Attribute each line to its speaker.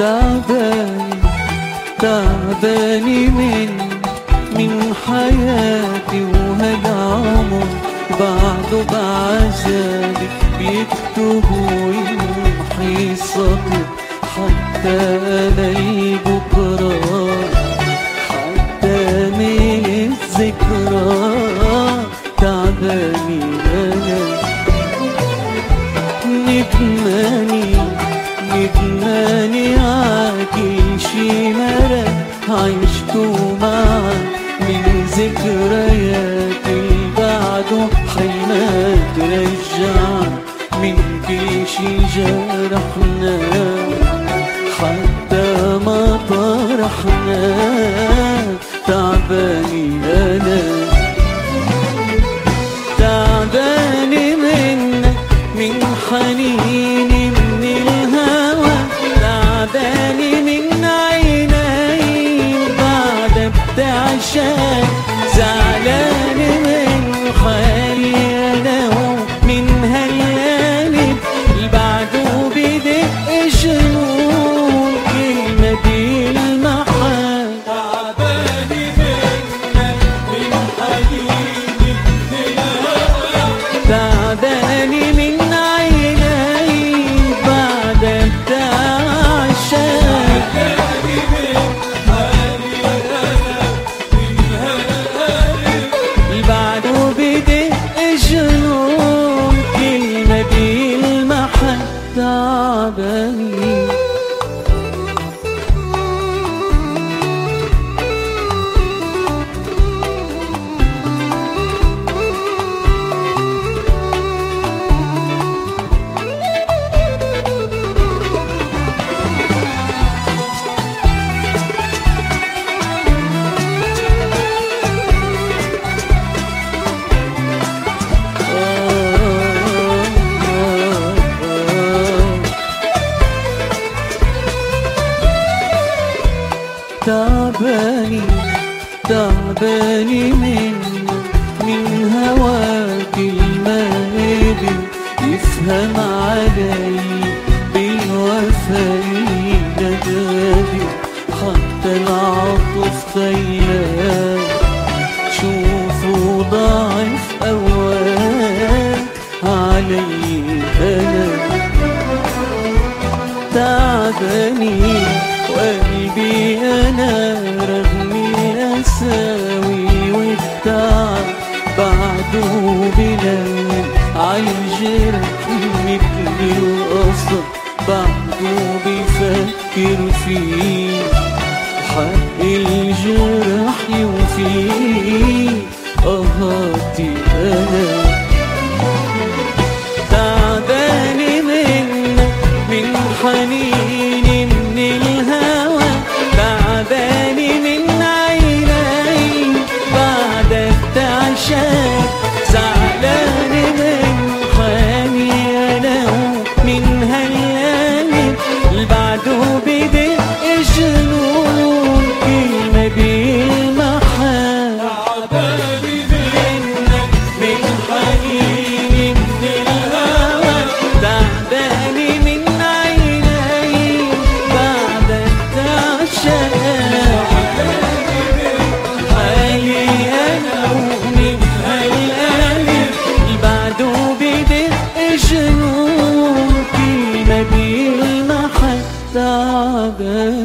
Speaker 1: تعباني تعباني من حياتي، وهذا عمر بعده بعذابي بيكتبوا يمحي سطر، حتى أنا البكرة حتى من الذكرى تعباني أنا. ندماني عاكل شي مرة عشته معاك من ذكرياتي بعده حيما ترجع من كل شي جرحنا حتى ما طرحنا. تعباني أنا تعباني منك من حنيني من الهوى، تعباني من عيني بعد بتعشق، زعلاني من حالي أنا ومن هالقلب بعده بدق جنون كلمة بالمحال.
Speaker 2: تعباني منك من حنيني من الهوى،
Speaker 1: تعباني من عيني بعد بتعشق،
Speaker 2: تعباني من حالي أنا من هالقلب
Speaker 1: بعده بدق جنون كلمة بالمحل. تعباني تعباني تعباني من هواك الماهر يفهم علي بالوفا ندادي، حتى العطف خيال شوفوا ضعف أوقات علي أنا. تعباني وقلبي أنا رغم الأساوي والتعب بعده بلاد عالجرح مثل القصر بعده بفكر فيه، حق الجرح يوفيه قهرتي أنا. تعباني منك من حنيني من الهوى، تعباني من عيني بعد بتعشق، زعلاني من حالي أنا ومن هالقلب بعده بدق جنون كلمة بالمحال.
Speaker 2: تعباني منك
Speaker 1: من حنيني من الهوى، تعباني من عيني بعد بتعشق، حالي أنا ومن هالقلب بعده بدق جنون كلمة بالمحل. تعباني